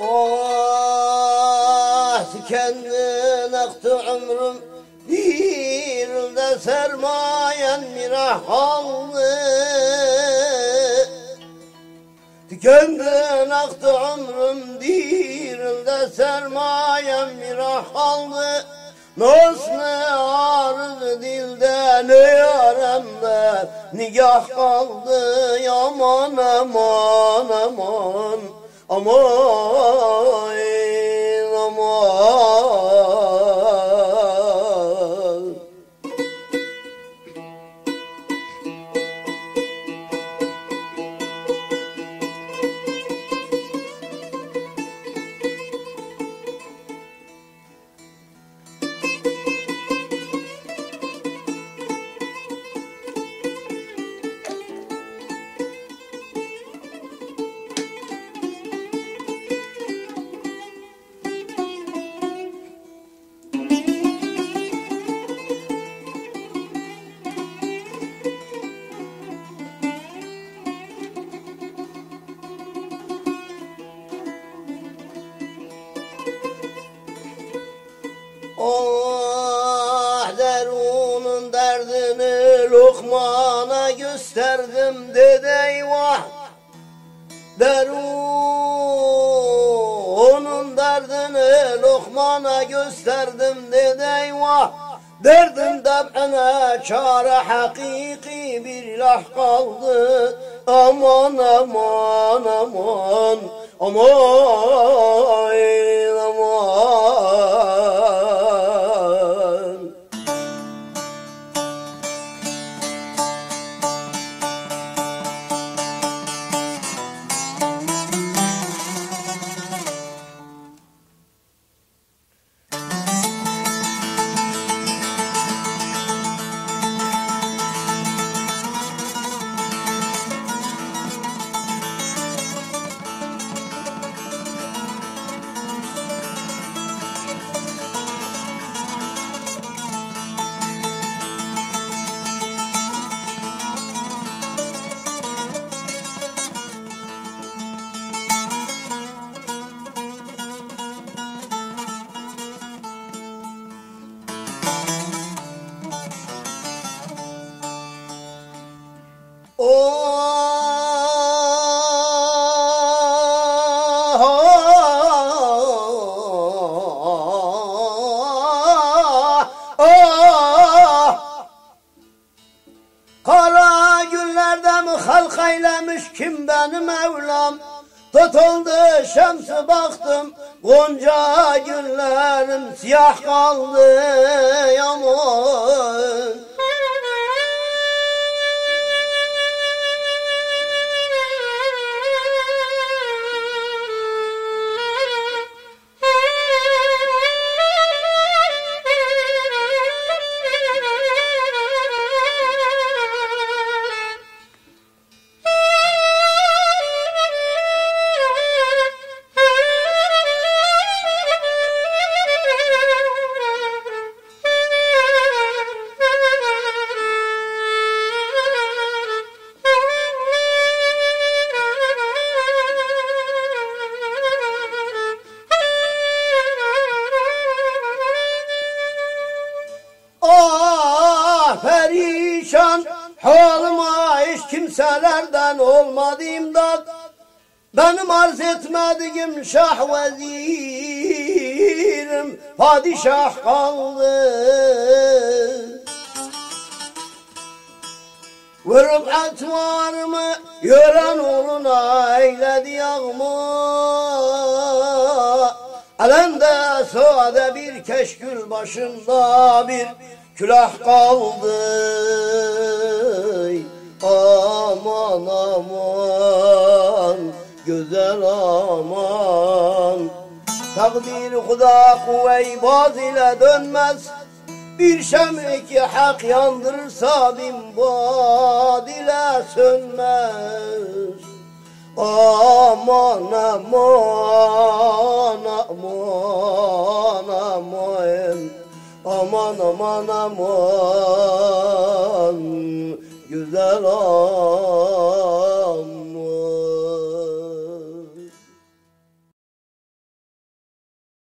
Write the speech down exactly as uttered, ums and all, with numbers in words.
Ah kendin aktı ömrüm, bir de sermayen mirah kaldı. Tükendin aktı ömrüm, bir de sermayen mirah kaldı. Nasıl arız dilde, ne yaremde nigah kaldı. Aman aman aman aman aman. Oh derunun derdini Lokman'a gösterdim dedi eyvah. Derunun derdini Lokman'a gösterdim dedi eyvah. Derdim deb'ine çare hakiki bir ilah kaldı. Aman aman aman aman aman. Oh, oh, kara günlerde mi halk eylemiş kim benim Mevlam? Tutuldu şemsi baktım, gonca günlerim siyah kaldı yaman. Perişan halıma hiç kimselerden olmadı imdat. Benim arz etmediğim şah vezirim padişah kaldı. Vurup etvarımı gören oğluna eyledi yağma. Elinde sade bir keşkül başında bir külah kaldı. Aman aman güzel aman. Takdir huda kuvve-i baz ile dönmez. Bir şem ki hak yandırırsa bin bad ile sönmez. Aman aman aman aman aman aman aman güzel aman.